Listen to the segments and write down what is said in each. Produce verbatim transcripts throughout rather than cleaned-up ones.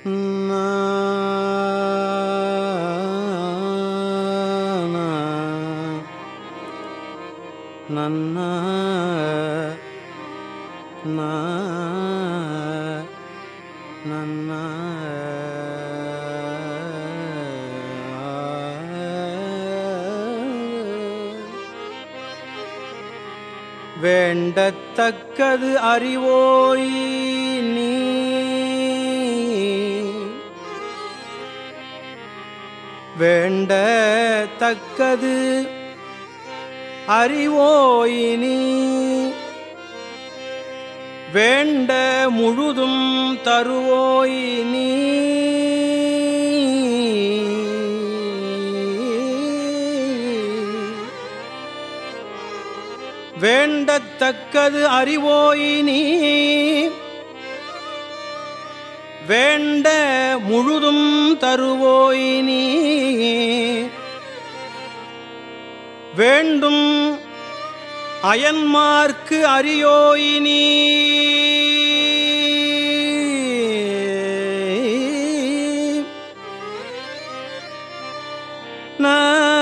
நன்ன நன்ன வேண்டத்தக்கது அறிவோய் நீ வேண்டத்தக்கது அறிவோய் நீ வேண்ட முழுதும் தருவோய் நீ வேண்டத்தக்கது அறிவோய் நீ வேண்ட முழுதும் தருவோய் நீ வேண்டும் அயன்மார்க்கு அறியோய் நீ ந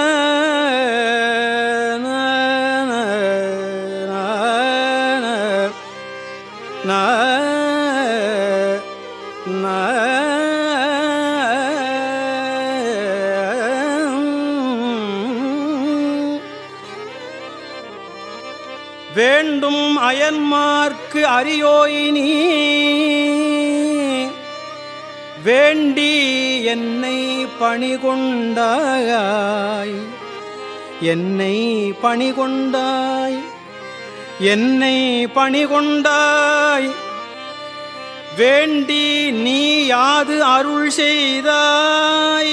வேண்டும் அயன்மார்க்கு அறியோய் நீ வேண்டி என்னை பணிகொண்டாய் என்னை பணிகொண்டாய் என்னை பணிகொண்டாய் வேண்டி நீ யாது அருள் செய்தாய்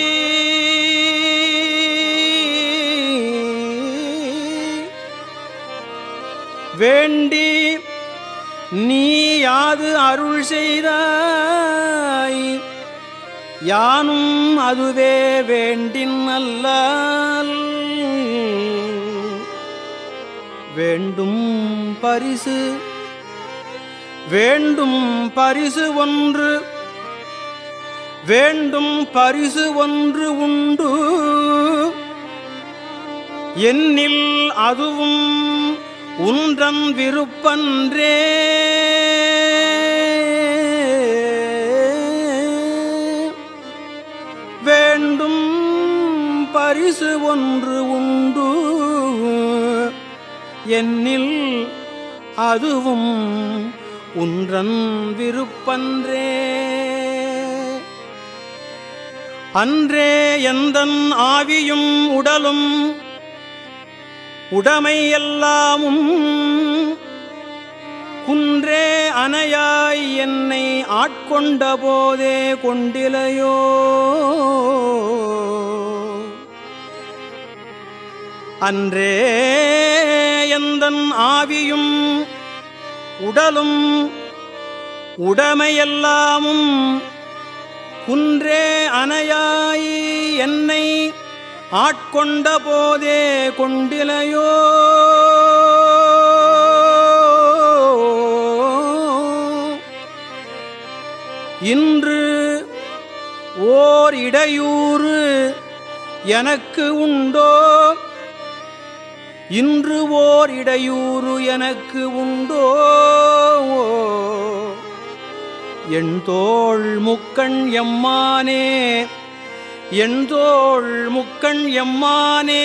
வேண்டி நீ யாது அருள் செய்தாய் யானும் அதுவே வேண்டின் அல்லால் வேண்டும் பரிசு வேண்டும் பரிசு ஒன்று வேண்டும் பரிசு ஒன்று உண்டு என்னில் அதுவும் உன்றன் விருப்பன்றே வேண்டும் பரிசு ஒன்று உண்டு என்னில் அதுவும் உன்றன் விருப்பன்றே அன்றே எந்தன் ஆவியும் உடலும் உடைமை எல்லாமும் குன்றே அணையாய் என்னை ஆட்கொண்ட போதே கொண்டிலையோ அன்றே எந்தன் ஆவியும் உடலும் உடைமையெல்லாமும் குன்றே அணையாய் என்னை ஆட்கொண்ட போதே கொண்டிலையோ இன்று ஓர் இடையூறு எனக்கு உண்டோ இன்று ஓர் இடையூறு எனக்கு உண்டோ என் தோள் முக்கண் எம்மானே என் தோள் முக்கண் எம்மானே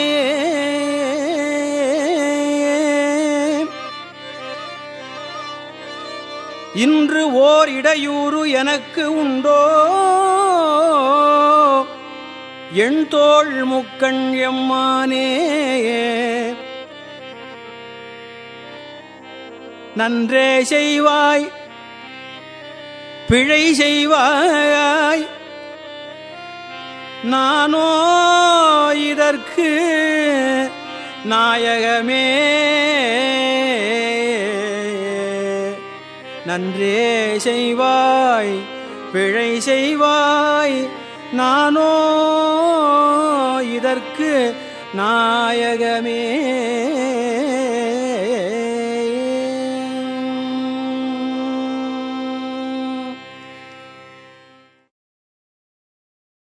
இன்று ஓர் இடையூறு எனக்கு உண்டோ என் தோள் முக்கண் எம்மானே நன்றே செய்வாய் பிழை செய்வாய் நானோ இதற்கு நாயகமே நன்றே செய்வாய் பிழை செய்வாய் நானோ இதற்கு நாயகமே